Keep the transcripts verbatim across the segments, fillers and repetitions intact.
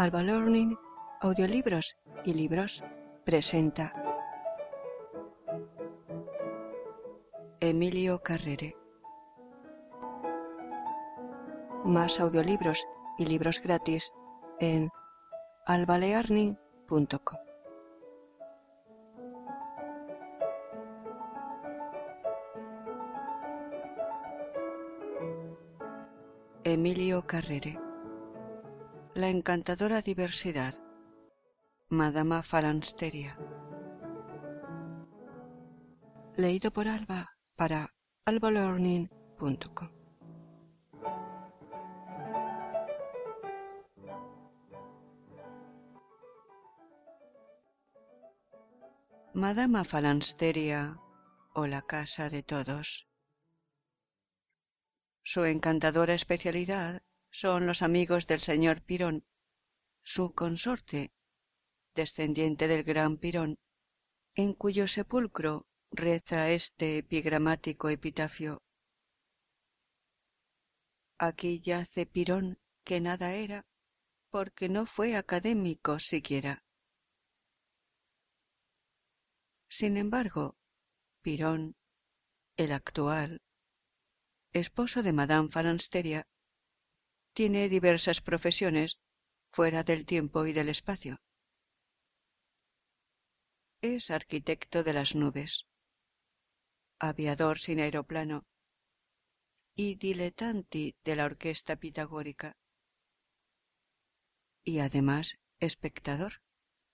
Alba Learning, Audiolibros y Libros presenta Emilio Carrere. Más audiolibros y libros gratis en albalearning punto com. Emilio Carrere. La encantadora diversidad. Madama Falansteria. Leído por Alba para albalearning punto com. Madama Falansteria, o la casa de todos. Su encantadora especialidad son los amigos del señor Pirón, su consorte, descendiente del gran Pirón, en cuyo sepulcro reza este epigramático epitafio: aquí yace Pirón que nada era, porque no fue académico siquiera. Sin embargo, Pirón, el actual, esposo de Madame Falansteria, tiene diversas profesiones fuera del tiempo y del espacio. Es arquitecto de las nubes, aviador sin aeroplano y dilettanti de la orquesta pitagórica, y además espectador.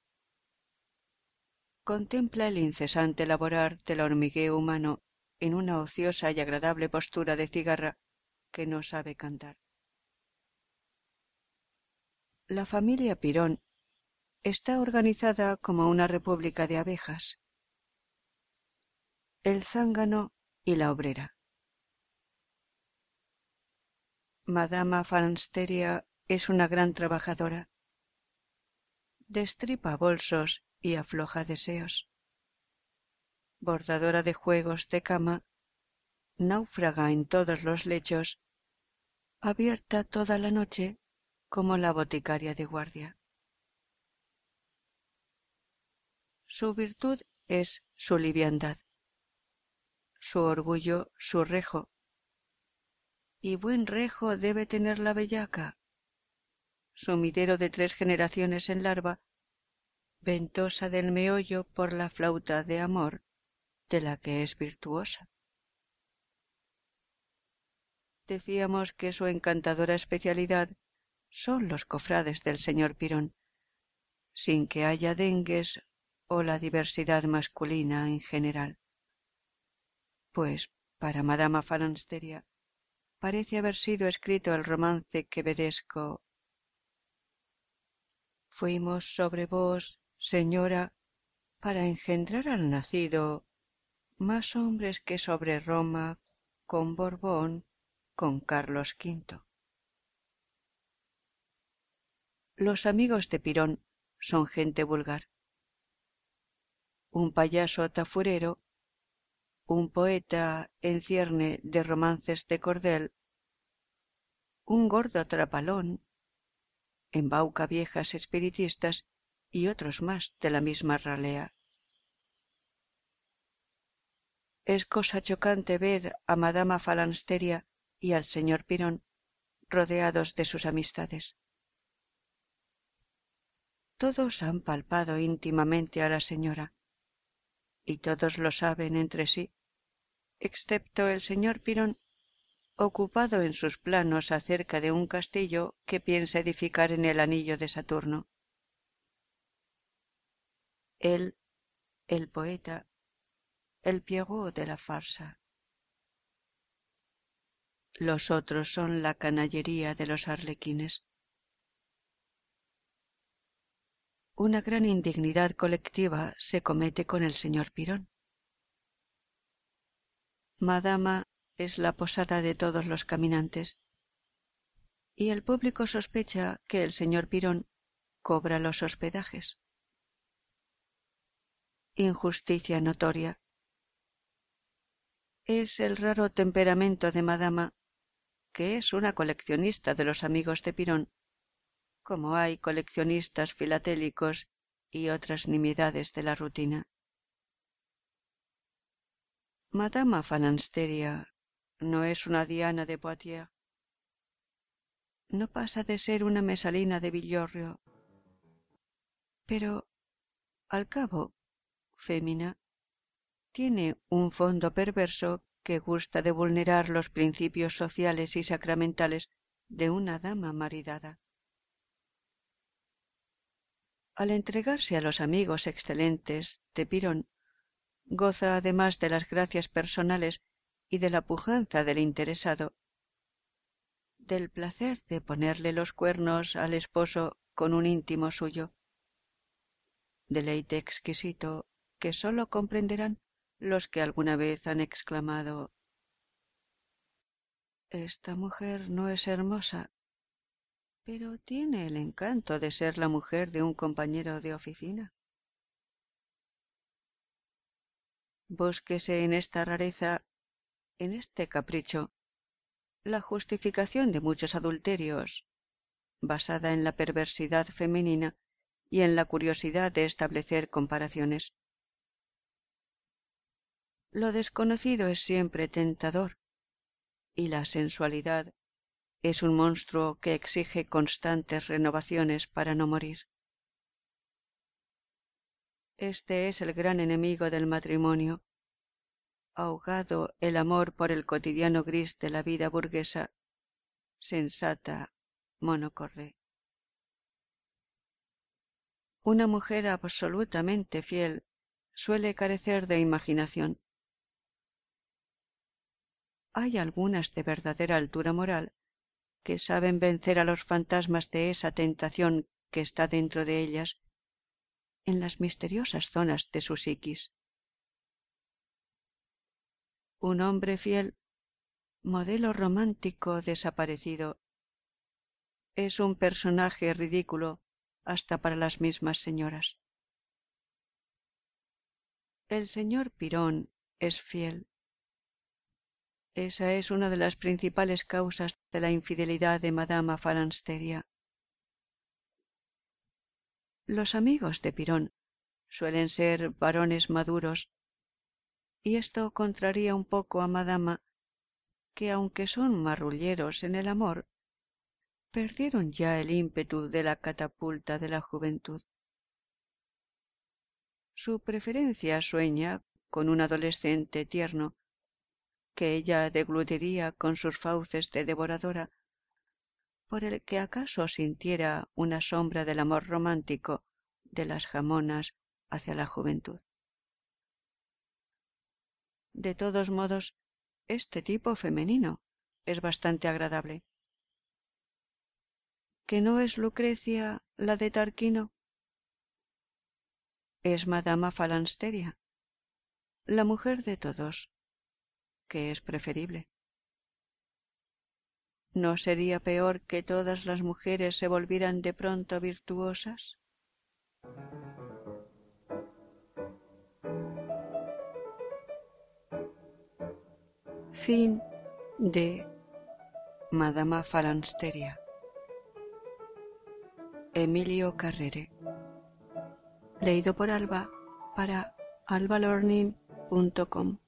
Contempla el incesante laborar del hormigueo humano en una ociosa y agradable postura de cigarra que no sabe cantar. La familia Pirón está organizada como una república de abejas. El zángano y la obrera. Madama Falansteria es una gran trabajadora. Destripa bolsos y afloja deseos. Bordadora de juegos de cama, náufraga en todos los lechos, abierta toda la noche como la boticaria de guardia. Su virtud es su liviandad, su orgullo su rejo, y buen rejo debe tener la bellaca, sumidero de tres generaciones en larva, ventosa del meollo por la flauta de amor de la que es virtuosa. Decíamos que su encantadora especialidad son los cofrades del señor Pirón, sin que haya dengues o la diversidad masculina en general. Pues para Madama Falansteria parece haber sido escrito el romance quevedesco: fuimos sobre vos, señora, para engendrar al nacido, más hombres que sobre Roma, con Borbón, con Carlos quinto. Los amigos de Pirón son gente vulgar. Un payaso tafurero, un poeta en cierne de romances de cordel, un gordo trapalón, embauca viejas espiritistas y otros más de la misma ralea. Es cosa chocante ver a Madama Falansteria y al señor Pirón rodeados de sus amistades. Todos han palpado íntimamente a la señora, y todos lo saben entre sí, excepto el señor Pirón, ocupado en sus planos acerca de un castillo que piensa edificar en el anillo de Saturno. Él, el poeta, el Pierrot de la farsa. Los otros son la canallería de los arlequines. Una gran indignidad colectiva se comete con el señor Pirón. Madama es la posada de todos los caminantes, y el público sospecha que el señor Pirón cobra los hospedajes. Injusticia notoria. Es el raro temperamento de Madama, que es una coleccionista de los amigos de Pirón, como hay coleccionistas filatélicos y otras nimiedades de la rutina. Madama Phalansteria no es una Diana de Poitiers. No pasa de ser una Mesalina de Villorrio. Pero, al cabo, fémina, tiene un fondo perverso que gusta de vulnerar los principios sociales y sacramentales de una dama maridada. Al entregarse a los amigos excelentes de Pyrrhon, goza además de las gracias personales y de la pujanza del interesado, del placer de ponerle los cuernos al esposo con un íntimo suyo, deleite exquisito que sólo comprenderán los que alguna vez han exclamado: «Esta mujer no es hermosa, pero tiene el encanto de ser la mujer de un compañero de oficina». Búsquese en esta rareza, en este capricho, la justificación de muchos adulterios, basada en la perversidad femenina y en la curiosidad de establecer comparaciones. Lo desconocido es siempre tentador, y la sensualidad es un monstruo que exige constantes renovaciones para no morir. Este es el gran enemigo del matrimonio. Ahogado el amor por el cotidiano gris de la vida burguesa, sensata, monocorde. Una mujer absolutamente fiel suele carecer de imaginación. Hay algunas de verdadera altura moral que saben vencer a los fantasmas de esa tentación que está dentro de ellas, en las misteriosas zonas de su psiquis. Un hombre fiel, modelo romántico desaparecido, es un personaje ridículo hasta para las mismas señoras. El señor Pyrrhon es fiel. Esa es una de las principales causas de la infidelidad de Madama Phalansteria. Los amigos de Pyrrhon suelen ser varones maduros, y esto contraría un poco a Madama, que aunque son marrulleros en el amor, perdieron ya el ímpetu de la catapulta de la juventud. Su preferencia sueña con un adolescente tierno, que ella deglutiría con sus fauces de devoradora, por el que acaso sintiera una sombra del amor romántico de las jamonas hacia la juventud. De todos modos, este tipo femenino es bastante agradable. ¿Que no es Lucrecia la de Tarquino? Es Madama Phalansteria, la mujer de todos, que es preferible. ¿No sería peor que todas las mujeres se volvieran de pronto virtuosas? Fin de Madama Phalansteria. Emilio Carrere. Leído por Alba para alba learning punto com.